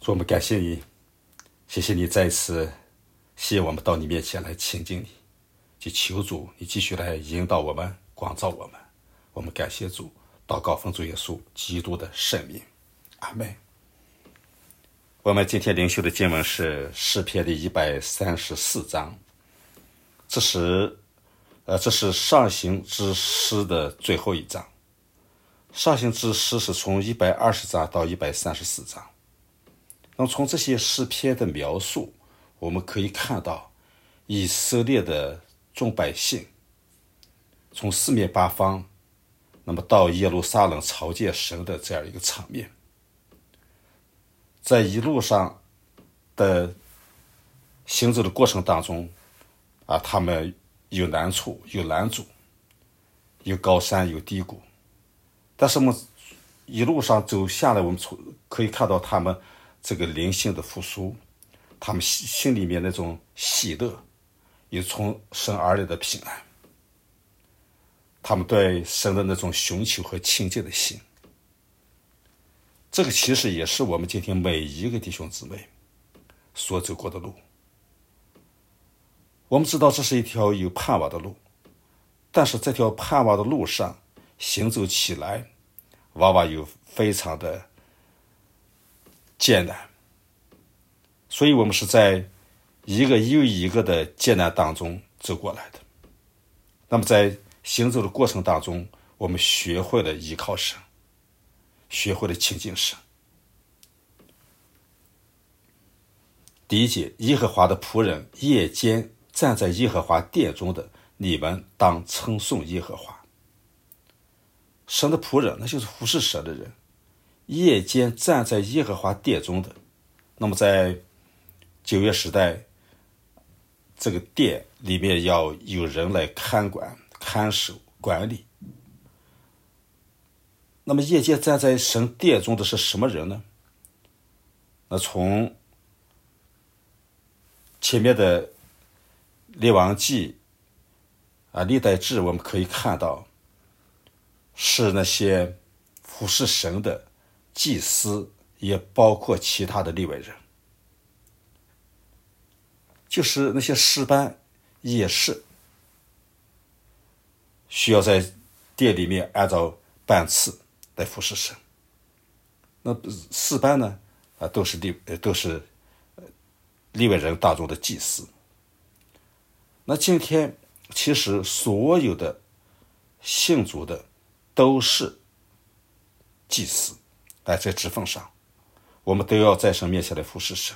主，我们感谢你，谢谢你再一次吸引我们到你面前来亲近你，去求主你继续来引导我们，光照我们。我们感谢主，祷告奉主耶稣基督的圣名，阿们。我们今天灵修的经文是诗篇的134章，这是上行之诗的最后一章。上行之诗是从120章到134章。那么从这些诗篇的描述，我们可以看到以色列的众百姓从四面八方那么到耶路撒冷朝见神的这样一个场面。在一路上的行走的过程当中他们有难处，有拦阻，有高山，有低谷，但是我们一路上走下来，我们可以看到他们这个灵性的复苏，他们心里面那种喜乐，有从神而来的平安，他们对神的那种寻求和亲近的心。这个其实也是我们今天每一个弟兄姊妹所走过的路。我们知道这是一条有盼望的路，但是这条盼望的路上行走起来往往有非常的艰难，所以我们是在一个又一个的艰难当中走过来的。那么在行走的过程当中，我们学会了依靠神，学会了亲近神。第一节，耶和华的仆人，夜间站在耶和华殿中的，你们当称颂耶和华。神的仆人，那就是服侍神的人，夜间站在耶和华殿中的。那么在旧约时代，这个殿里面要有人来看管、看守、管理。那么夜间站在神殿中的是什么人呢？那从前面的列王记历代志我们可以看到，是那些服侍神的祭司，也包括其他的利未人，就是那些诗班也是需要在殿里面按照班次来服侍神。那诗班呢都是利未人当中的祭司。那今天其实所有的信主的都是祭司，在职分上我们都要在神面前来服侍神。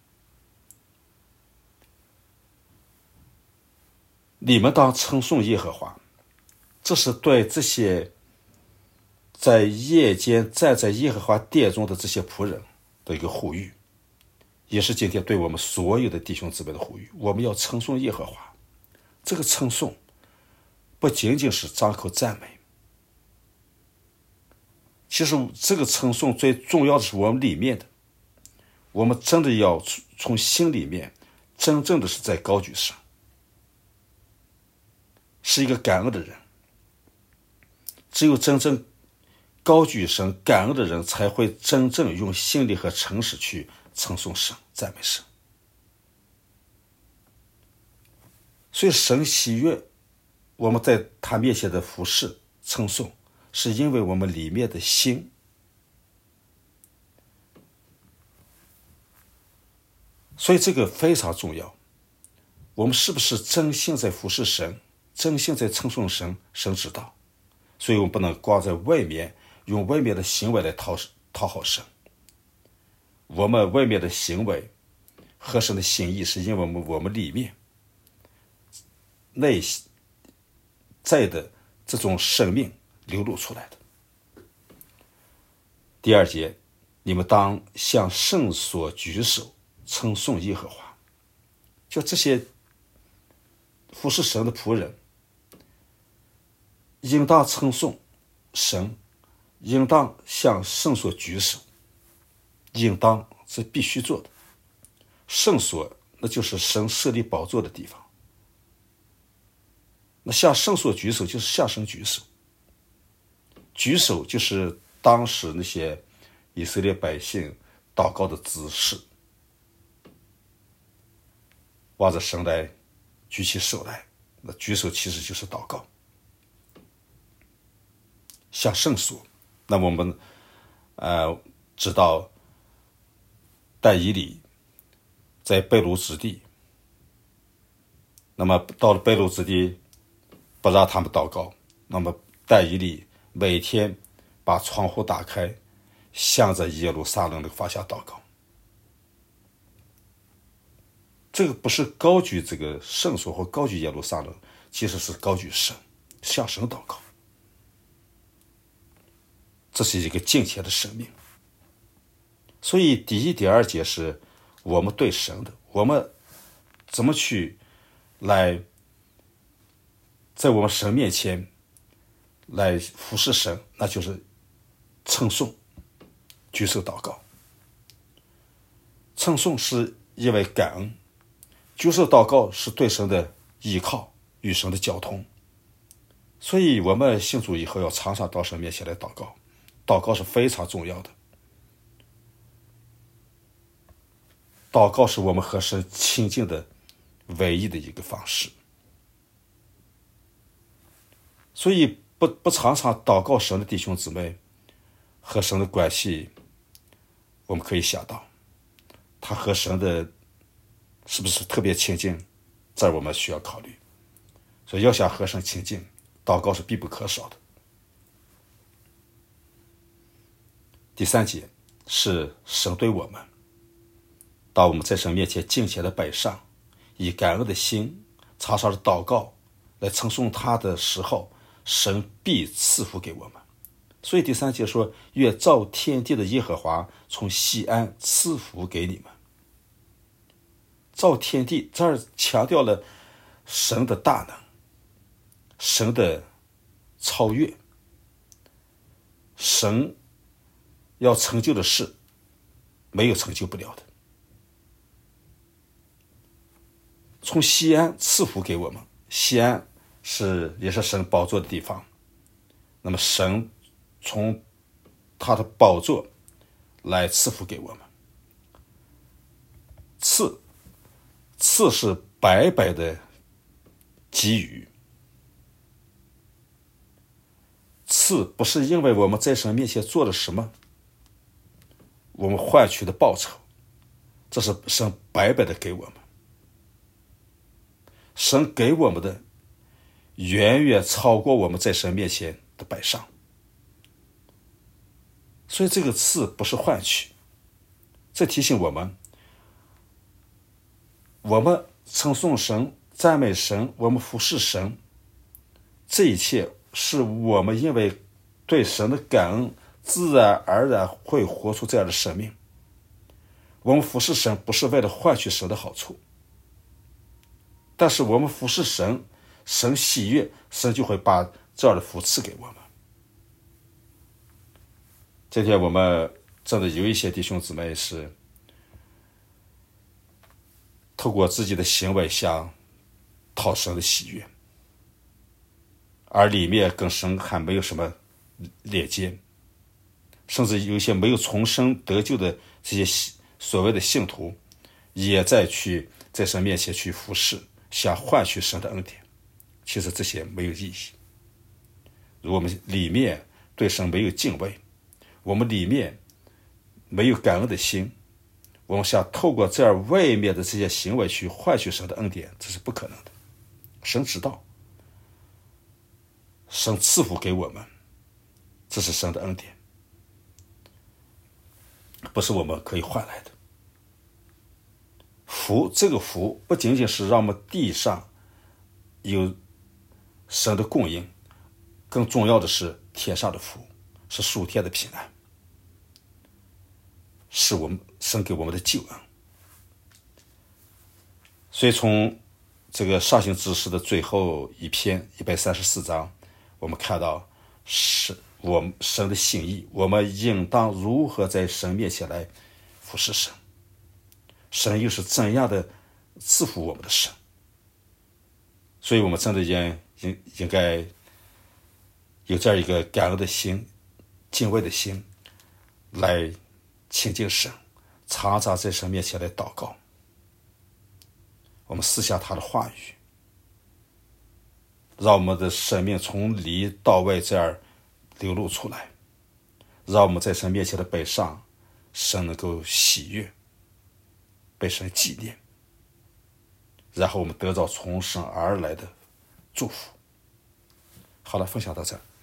你们当称颂耶和华，这是对这些在夜间站在耶和华殿中的这些仆人的一个呼吁，也是今天对我们所有的弟兄姊妹的呼吁。我们要称颂耶和华。这个称颂不仅仅是张口赞美，其实这个称颂最重要的是我们里面的，我们真的要从心里面真正的是在高举神，是一个感恩的人。只有真正高举神、感恩的人，才会真正用心理和诚实去称颂神、赞美神。所以神喜悦我们在他面前的服侍称颂，是因为我们里面的心。所以这个非常重要，我们是不是真心在服侍神，真心在称颂神，神知道。所以我们不能光在外面用外面的行为来讨好神，我们外面的行为合神的心意，是因为我们里面内在的这种生命流露出来的。第二节，你们当向圣所举手，称颂耶和华。就这些服侍神的仆人，应当称颂神，应当向圣所举手，应当是必须做的。圣所那就是神设立宝座的地方，那向圣所举手就是向神举手。举手就是当时那些以色列百姓祷告的姿势，望着神来举起手来，那举手其实就是祷告，向圣所。那么我们知道但以理在被掳之地，那么到了被掳之地不让他们祷告，那么但以理每天把窗户打开，向着耶路撒冷的方向祷告。这个不是高举这个圣所或高举耶路撒冷，其实是高举神，向神祷告。这是一个敬虔的生命。所以第一、第二节是我们对神的，我们怎么去来在我们神面前来服侍神，那就是称颂、举手祷告。称颂是因为感恩，举手祷告是对神的依靠，与神的交通。所以我们信主以后要常常到神面前来祷告，祷告是非常重要的。祷告是我们和神亲近的唯一的一个方式。所以不常常祷告神的弟兄姊妹和神的关系，我们可以想到他和神的是不是特别亲近，这儿我们需要考虑。所以要想和神亲近，祷告是必不可少的。第三节是神对我们，当我们在神面前敬虔的摆上，以感恩的心常常的祷告来称颂他的时候，神必赐福给我们。所以第三节说，愿造天地的耶和华从西安赐福给你们。造天地，这儿强调了神的大能，神的超越，神要成就的事没有成就不了的。从西安赐福给我们，西安也是神宝座的地方，那么神从他的宝座来赐福给我们。赐是白白的给予，赐不是因为我们在神面前做了什么我们换取的报酬，这是神白白的给我们。神给我们的远远超过我们在神面前的摆上，所以这个赐不是换取。这提醒我们，我们称颂神、赞美神，我们服侍神，这一切是我们因为对神的感恩，自然而然会活出这样的生命。我们服侍神不是为了换取神的好处，但是我们服侍神，神喜悦，神就会把这样的福赐给我们。今天我们真的有一些弟兄姊妹是透过自己的行为想讨神的喜悦，而里面跟神还没有什么连接，甚至有一些没有重生得救的这些所谓的信徒，也在神面前去服侍，想换取神的恩典。其实这些没有意义。如果我们里面对神没有敬畏，我们里面没有感恩的心，我们想透过这样外面的这些行为去换取神的恩典，这是不可能的。神知道，神赐福给我们，这是神的恩典，不是我们可以换来的。福，这个福不仅仅是让我们地上有神的供应，更重要的是天上的福，是属天的平安，是我们神给我们的救恩。所以从这个上行之诗的最后一篇134章，我们看到是我们神的心意，我们应当如何在神面前来服侍神，神又是怎样的赐福我们的神。所以我们真的应该有这样一个感恩的心、敬畏的心来亲近神， 常常在神面前来祷告，我们思想他的话语，让我们的生命从里到外这样流露出来，让我们在神面前的摆上，神能够喜悦，被神纪念，然后我们得到从神而来的祝福。好了，分享到这儿。